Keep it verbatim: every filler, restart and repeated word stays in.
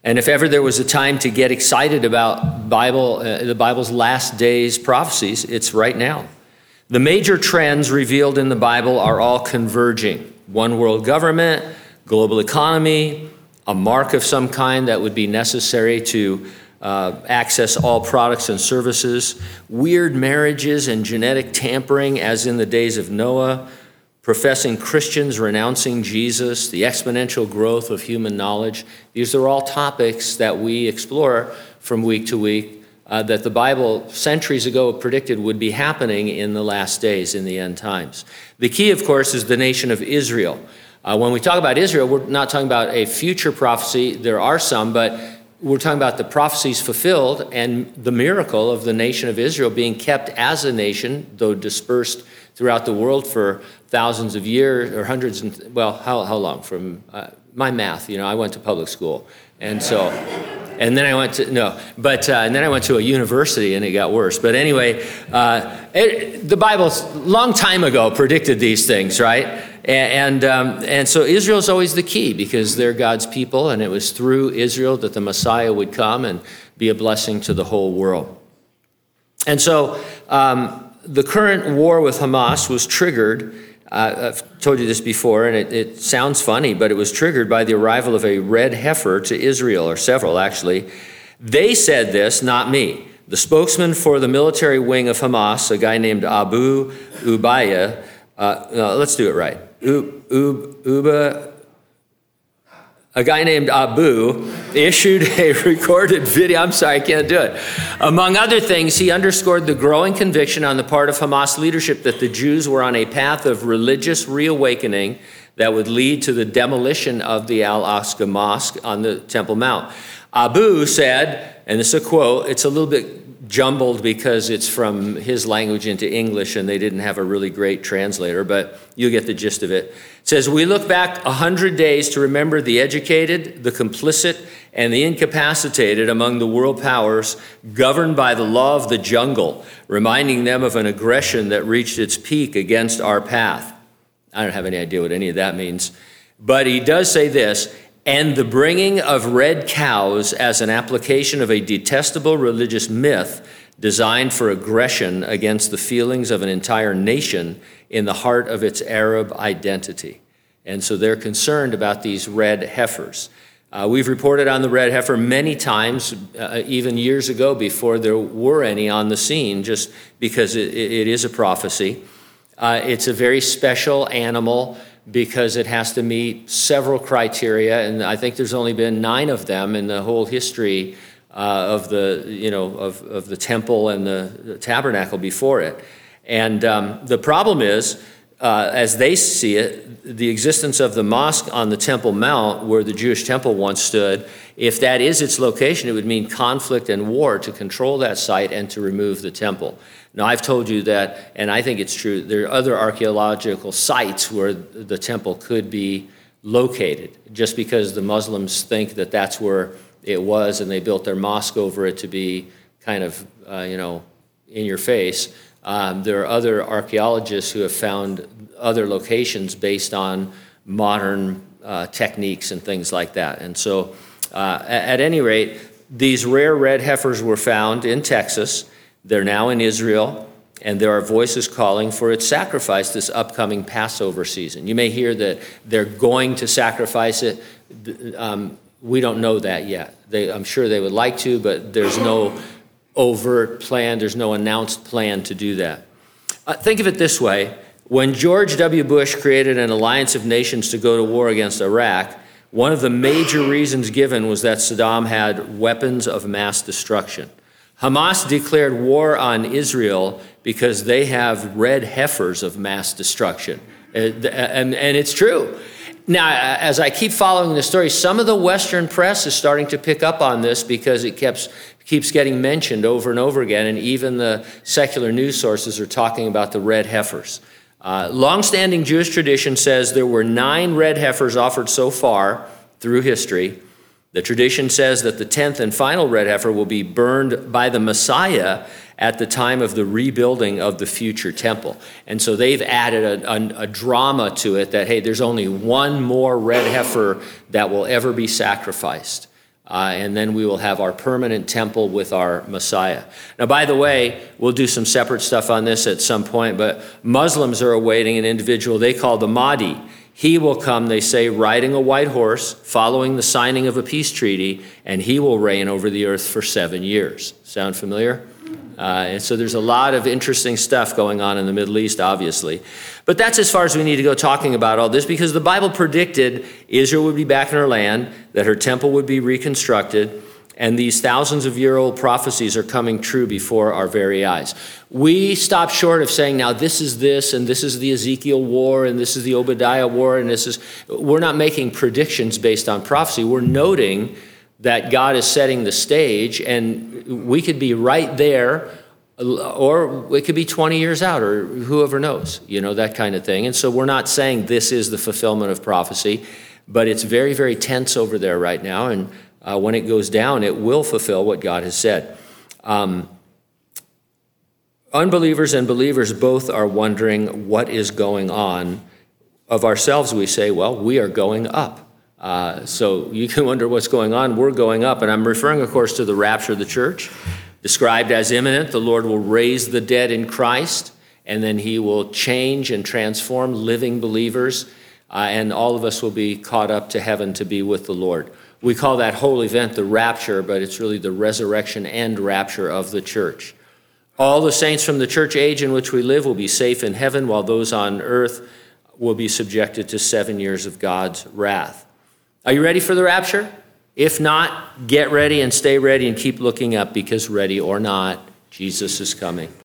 And if ever there was a time to get excited about Bible, uh, the Bible's last days prophecies, it's right now. The major trends revealed in the Bible are all converging. One world government, global economy, a mark of some kind that would be necessary to uh, access all products and services, weird marriages and genetic tampering as in the days of Noah, professing Christians renouncing Jesus, the exponential growth of human knowledge. These are all topics that we explore from week to week uh, that the Bible centuries ago predicted would be happening in the last days, in the end times. The key, of course, is the nation of Israel. Uh, when we talk about Israel, we're not talking about a future prophecy. There are some, but we're talking about the prophecies fulfilled and the miracle of the nation of Israel being kept as a nation, though dispersed throughout the world for thousands of years or hundreds, and well, how how long? From uh, my math, you know, I went to public school, and so, and then I went to no, but uh, and then I went to a university, and it got worse. But anyway, uh, it, the Bible, long time ago, predicted these things, right? And and, um, and so Israel is always the key because they're God's people, and it was through Israel that the Messiah would come and be a blessing to the whole world. And so um, the current war with Hamas was triggered. Uh, I've told you this before, and it, it sounds funny, but it was triggered by the arrival of a red heifer to Israel, or several actually. They said this, not me. The spokesman for the military wing of Hamas, a guy named Abu Ubaya, uh, no, let's do it right. U, U, Uba, a guy named Abu issued a recorded video. I'm sorry, I can't do it. Among other things, he underscored the growing conviction on the part of Hamas leadership that the Jews were on a path of religious reawakening that would lead to the demolition of the Al-Aqsa Mosque on the Temple Mount. Abu said, and this is a quote, it's a little bit jumbled because it's from his language into English and they didn't have a really great translator, but you get the gist of it. It says, we look back a hundred days to remember the educated, the complicit, and the incapacitated among the world powers governed by the law of the jungle, reminding them of an aggression that reached its peak against our path. I don't have any idea what any of that means, but he does say this, and the bringing of red cows as an application of a detestable religious myth designed for aggression against the feelings of an entire nation in the heart of its Arab identity. And so they're concerned about these red heifers. Uh, we've reported on the red heifer many times, uh, even years ago before there were any on the scene, just because it, it is a prophecy. Uh, it's a very special animal because it has to meet several criteria, and I think there's only been nine of them in the whole history uh, of the, you know, of, of the temple and the, the tabernacle before it. And um, the problem is, uh, as they see it, the existence of the mosque on the Temple Mount, where the Jewish temple once stood, if that is its location, it would mean conflict and war to control that site and to remove the temple. Now, I've told you that, and I think it's true, there are other archaeological sites where the temple could be located, just because the Muslims think that that's where it was, and they built their mosque over it to be kind of, uh, you know, in your face. Um, there are other archaeologists who have found other locations based on modern uh, techniques and things like that. And so, uh, at, at any rate, these rare red heifers were found in Texas. They're now in Israel, and there are voices calling for its sacrifice this upcoming Passover season. You may hear that they're going to sacrifice it. Um, we don't know that yet. They, I'm sure they would like to, but there's no overt plan, there's no announced plan to do that. Uh, think of it this way. When George W. Bush created an alliance of nations to go to war against Iraq, one of the major reasons given was that Saddam had weapons of mass destruction. Hamas declared war on Israel because they have red heifers of mass destruction. And, and, and it's true. Now, as I keep following the story, some of the Western press is starting to pick up on this because it keeps, keeps getting mentioned over and over again, and even the secular news sources are talking about the red heifers. Uh, longstanding Jewish tradition says there were nine red heifers offered so far through history. The tradition says that the tenth and final red heifer will be burned by the Messiah at the time of the rebuilding of the future temple. And so they've added a, a, a drama to it that, hey, there's only one more red heifer that will ever be sacrificed. Uh, and then we will have our permanent temple with our Messiah. Now, by the way, we'll do some separate stuff on this at some point, but Muslims are awaiting an individual they call the Mahdi. He will come, they say, riding a white horse, following the signing of a peace treaty, and he will reign over the earth for seven years. Sound familiar? Uh, and so there's a lot of interesting stuff going on in the Middle East, obviously. But that's as far as we need to go talking about all this, because the Bible predicted Israel would be back in her land, that her temple would be reconstructed, and these thousands of year old prophecies are coming true before our very eyes. We stop short of saying, now this is this, and this is the Ezekiel war, and this is the Obadiah war, and this is, we're not making predictions based on prophecy. We're noting that God is setting the stage, and we could be right there, or it could be twenty years out, or whoever knows, you know, that kind of thing. And so we're not saying this is the fulfillment of prophecy, but it's very, very tense over there right now, and uh, when it goes down, it will fulfill what God has said. Um, unbelievers and believers both are wondering what is going on. Of ourselves, we say, well, we are going up. Uh, so you can wonder what's going on. We're going up. And I'm referring, of course, to the rapture of the church, described as imminent. The Lord will raise the dead in Christ, and then he will change and transform living believers, uh, and all of us will be caught up to heaven to be with the Lord. We call that whole event the rapture, but it's really the resurrection and rapture of the church. All the saints from the church age in which we live will be safe in heaven, while those on earth will be subjected to seven years of God's wrath. Are you ready for the rapture? If not, get ready and stay ready and keep looking up, because ready or not, Jesus is coming.